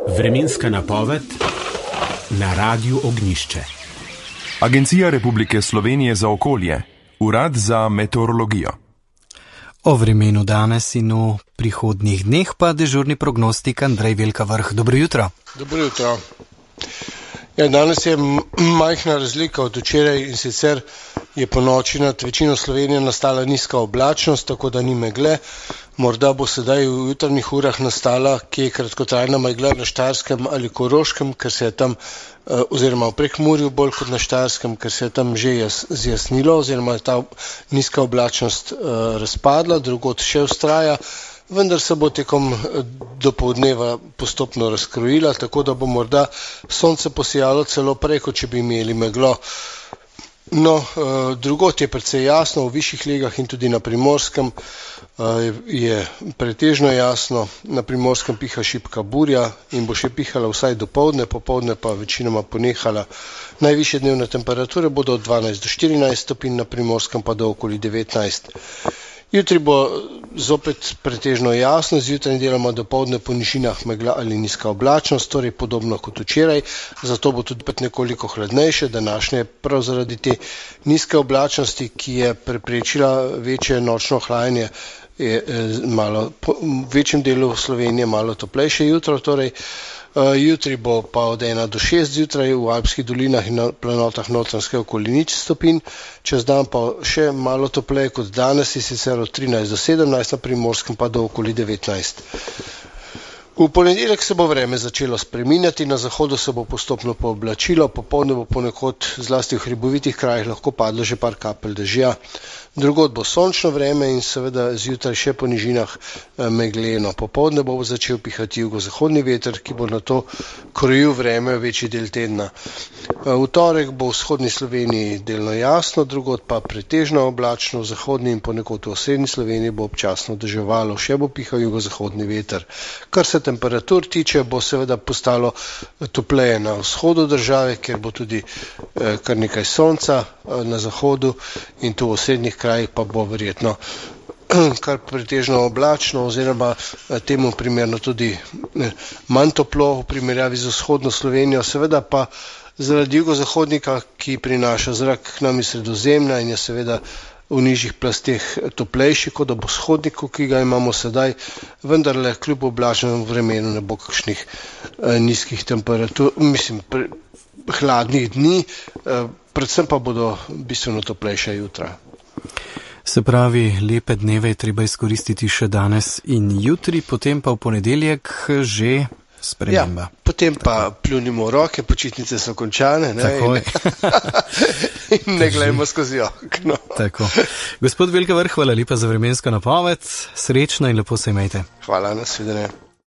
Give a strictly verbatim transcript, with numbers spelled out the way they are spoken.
Vremenska napoved na Radiu Ognjišče. Agencija Republike Slovenije za okolje, Urad za meteorologijo. O vremenu danes in v prihodnjih dneh pa dežurni prognostik Andrej Velkavrh. Dobro jutro. Dobro jutro. Ja, danes je majhna razlika od včeraj, in sicer je po noči nad večino Slovenije nastala nizka oblačnost, tako da ni megle. Morda bo sedaj v jutarnjih urah nastala kje kratkotrajna megla na Štajerskem ali Koroškem, ker se je tam, oziroma v Prekmurju bolj kot na Štajerskem, ker se je tam že zjasnilo, oziroma je ta nizka oblačnost razpadla, drugod še vztraja. Vendar se bo tekom dopoldneva postopno razkrojila, tako da bo morda sonce posijalo celo prej, kot če bi imeli meglo. No, drugod je precej jasno, v višjih legah in tudi na Primorskem je pretežno jasno. Na Primorskem piha šibka burja in bo še pihala vsaj dopoldne, popoldne pa večinoma ponehala. Najvišje dnevne temperature bodo od dvanajst do štirinajst stopinj, na Primorskem pa do okoli devetnajst. Jutri bo zopet pretežno jasno, zjutraj deloma dopoldne po nižinah megla ali nizka oblačnost, torej podobno kot včeraj, zato bo tudi nekoliko hladnejše. Današnje prav zaradi te nizke oblačnosti, ki je preprečila večje nočno hlajanje, je malo, v večjem delu Slovenije malo toplejše jutro, torej jutri bo pa od ena do šest zjutraj, v Alpskih dolinah in na planotah Notranjske okoli nič stopinj, čez dan pa še malo topleje kot danes, in sicer od trinajst do sedemnajst, na Primorskem pa do okoli devetnajst. V ponedeljek se bo vreme začelo spreminjati, na zahodu se bo postopno pooblačilo, popoldne bo ponekod, zlasti v hribovitih krajih, lahko padlo že par kapelj dežja. Drugod bo sončno vreme in seveda zjutraj še po nižinah megleno. Popoldne bo začel pihati jugozahodni veter, ki bo nato krojil vreme v večji del tedna. V torek bo v vzhodni Sloveniji delno jasno, drugod pa pretežno oblačno, v zahodni in ponekod v osrednji Sloveniji bo občasno deževalo, še bo pihal jugozahodni veter. Kar se temperatur tiče, bo seveda postalo topleje na vzhodu države, kjer bo tudi kar nekaj sonca na zahodu, in tu v osrednjih krajih pa bo verjetno kar pretežno oblačno, oziroma temu primerno tudi manj toplo v primerjavi z vzhodno Slovenijo. Seveda pa zaradi jugozahodnika, ki prinaša zrak k nam iz Sredozemlja in je seveda v nižjih plasteh toplejši kot ob vzhodniku, ki ga imamo sedaj, vendarle kljub oblačnemu vremenu ne bo kakšnih eh, nizkih temperatur, mislim, pre, hladnih dni, eh, predvsem pa bodo bistveno toplejša jutra. Se pravi, lepe dneve je treba izkoristiti še danes in jutri, potem pa v ponedeljek že sprememba. Ja, potem pa pljunimo roke, počitnice so končane, ne? Takoj. In ne gledamo skozi okno. Tako. Gospod Velkavrh, hvala lepa za vremensko napoved. Srečno in lepo se imejte. Hvala, nasvidenje.